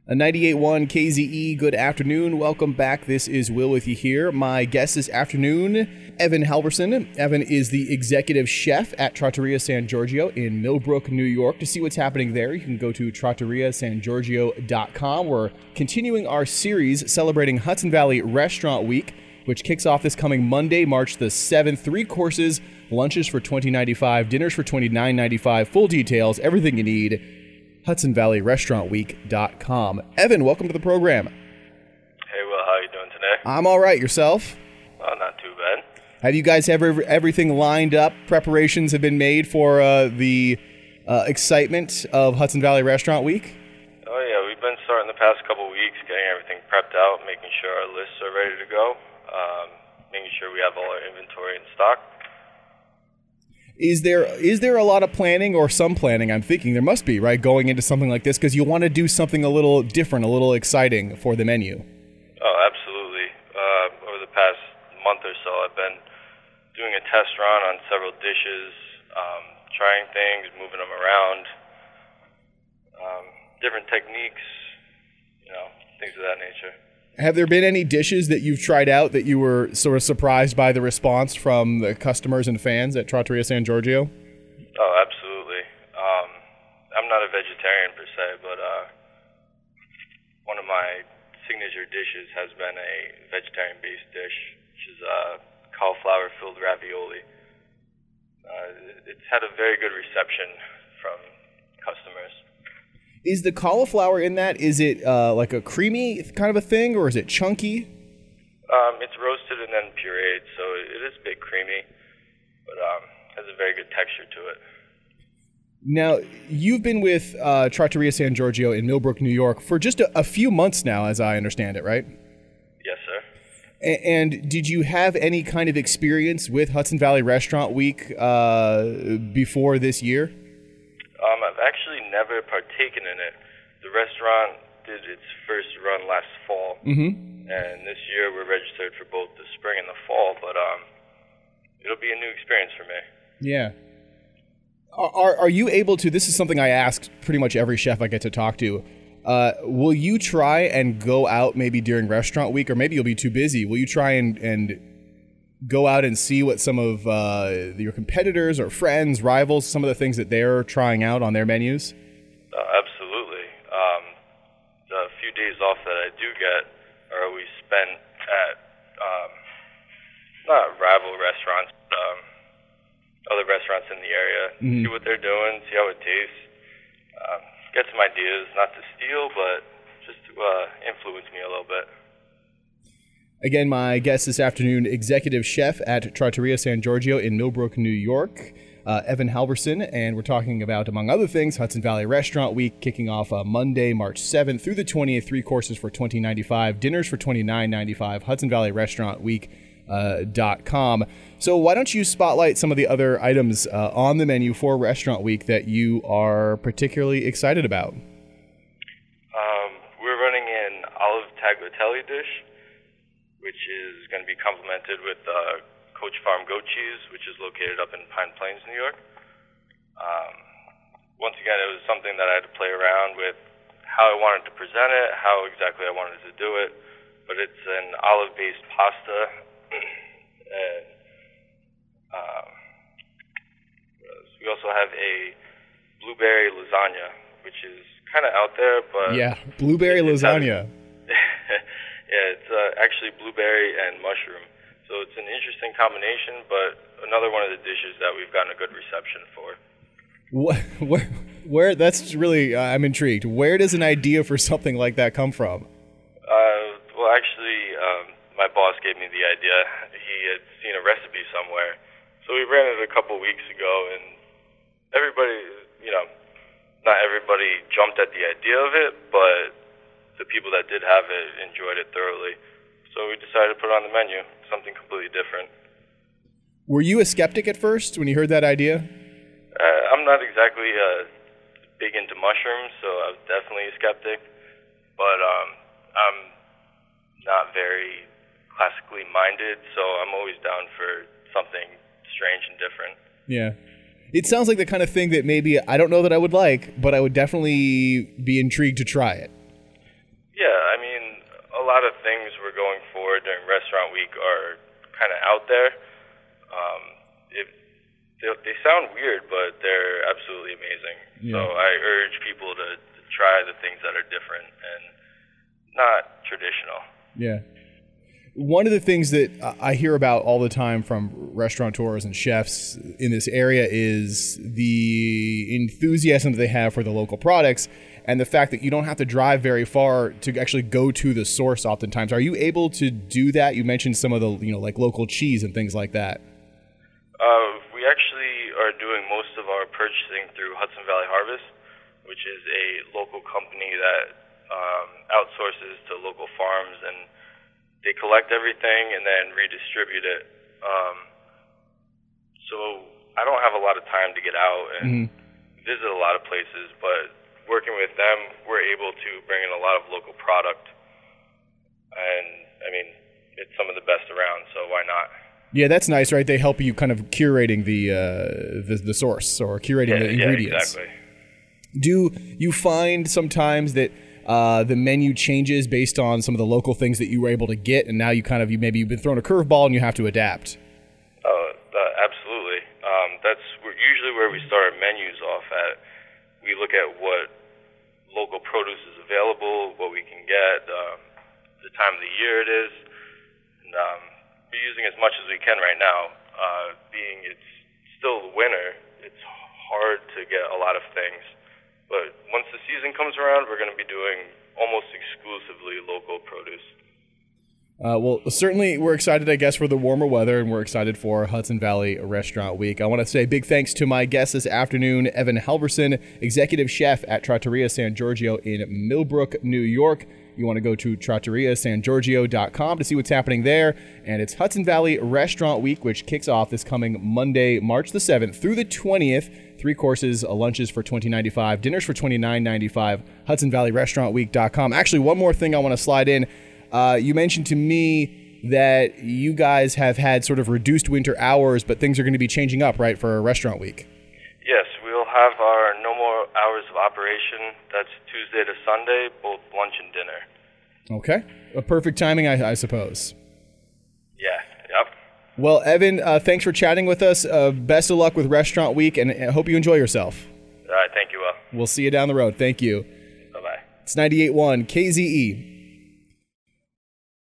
A 98.1 KZE, good afternoon. Welcome back. This is Will with you here. My guest this afternoon, Evan Halverson. Evan is the executive chef at Trattoria San Giorgio in Millbrook, New York. To see what's happening there, you can go to trattoriasangiorgio.com. We're continuing our series celebrating Hudson Valley Restaurant Week, which kicks off this coming Monday, March the 7th. 3 courses, lunches for $20.95, dinners for $29.95. Full details, everything you need. HudsonValleyRestaurantWeek.com. Evan, welcome to the program. Hey, Will, how are you doing today? I'm all right. Yourself? Not too bad. Have you guys everything lined up? Preparations have been made for the excitement of Hudson Valley Restaurant Week? Oh, yeah, we've been starting the past couple weeks, getting everything prepped out, making sure our lists are ready to go, making sure we have all our inventory in stock. Is there a lot of planning, or some planning? I'm thinking there must be, right, going into something like this, because you want to do something a little different, a little exciting for the menu. Oh, absolutely. Over the past month or so, I've been doing a test run on several dishes, trying things, moving them around, different techniques, things of that nature. Have there been any dishes that you've tried out that you were sort of surprised by the response from the customers and fans at Trattoria San Giorgio? Oh, absolutely. I'm not a vegetarian per se, but one of my signature dishes has been a vegetarian-based dish, which is cauliflower-filled ravioli. It's had a very good reception from customers. Is the cauliflower in that, is it like a creamy kind of a thing, or is it chunky? It's roasted and then pureed, so it is a bit creamy, but has a very good texture to it. Now, you've been with Trattoria San Giorgio in Millbrook, New York for just a few months now, as I understand it, right? Yes, sir. And did you have any kind of experience with Hudson Valley Restaurant Week before this year? I've actually never partaken in it. The restaurant did its first run last fall, and this year we're registered for both the spring and the fall, but it'll be a new experience for me. Yeah. Are you able to, this is something I ask pretty much every chef I get to talk to, will you try and go out maybe during restaurant week, or maybe you'll be too busy, will you try and go out and see what some of your competitors or friends, rivals, some of the things that they're trying out on their menus? Absolutely. The few days off that I do get are always spent at, not rival restaurants, but other restaurants in the area, see what they're doing, see how it tastes, get some ideas, not to steal, but just to influence me a little bit. Again, my guest this afternoon, executive chef at Trattoria San Giorgio in Millbrook, New York, Evan Halverson, and we're talking about, among other things, Hudson Valley Restaurant Week kicking off Monday, March 7th through the 20th, 3 courses for $20.95, dinners for $29.95, HudsonValleyRestaurantWeek.com. So why don't you spotlight some of the other items on the menu for Restaurant Week that you are particularly excited about? We're running an olive tagliatelle dish, which is going to be complemented with Coach Farm goat cheese, which is located up in Pine Plains, New York. Once again, it was something that I had to play around with how I wanted to present it, how exactly I wanted to do it, but it's an olive-based pasta. And we also have a blueberry lasagna, which is kind of out there, but... Yeah, blueberry lasagna. Yeah, it's actually blueberry and mushroom. So it's an interesting combination, but another one of the dishes that we've gotten a good reception for. Where that's really, I'm intrigued. Where does an idea for something like that come from? Well, actually, my boss gave me the idea. He had seen a recipe somewhere. So we ran it a couple weeks ago, and everybody, not everybody jumped at the idea of it, but the people that did have it enjoyed it thoroughly. So we decided to put it on the menu, something completely different. Were you a skeptic at first when you heard that idea? I'm not exactly big into mushrooms, so I was definitely a skeptic. But I'm not very classically minded, so I'm always down for something strange and different. Yeah. It sounds like the kind of thing that maybe I don't know that I would like, but I would definitely be intrigued to try it. lot of things we're going for during Restaurant Week are kind of out there. They sound weird, but they're absolutely amazing. Yeah. So I urge people to try the things that are different and not traditional. Yeah. One of the things that I hear about all the time from restaurateurs and chefs in this area is the enthusiasm that they have for the local products and the fact that you don't have to drive very far to actually go to the source oftentimes. Are you able to do that? You mentioned some of the, like local cheese and things like that. We actually are doing most of our purchasing through Hudson Valley Harvest, which is a local company that outsources to local farms, and they collect everything and then redistribute it. So I don't have a lot of time to get out and visit a lot of places, but working with them, we're able to bring in a lot of local product. And, I mean, it's some of the best around, so why not? Yeah, that's nice, right? They help you kind of curating the source or curating the ingredients. Yeah, exactly. Do you find sometimes that the menu changes based on some of the local things that you were able to get, and now you've been thrown a curveball and you have to adapt? Absolutely. That's usually where we start our menus off at. We look at what local produce is available, what we can get, the time of the year it is, and we're using as much as we can right now. Being it's still winter, it's hard to get a lot of things. But once the season comes around, we're going to be doing almost exclusively local produce. Well, certainly we're excited, I guess, for the warmer weather, and we're excited for Hudson Valley Restaurant Week. I want to say big thanks to my guest this afternoon, Evan Halverson, Executive Chef at Trattoria San Giorgio in Millbrook, New York. You want to go to trattoriasangiorgio.com to see what's happening there. And it's Hudson Valley Restaurant Week, which kicks off this coming Monday, March the 7th through the 20th. 3 courses, lunches for $29.95, dinners for $29.95, HudsonValleyRestaurantWeek.com. Actually, one more thing I want to slide in. You mentioned to me that you guys have had sort of reduced winter hours, but things are going to be changing up, right, for Restaurant Week? Yes, we'll have our no more hours of operation. That's Tuesday to Sunday, both lunch and dinner. Okay. A perfect timing, I suppose. Yeah, yep. Well, Evan, thanks for chatting with us. Best of luck with Restaurant Week, and I hope you enjoy yourself. All right, thank you, Will. We'll see you down the road. Thank you. Bye-bye. It's 98.1 KZE.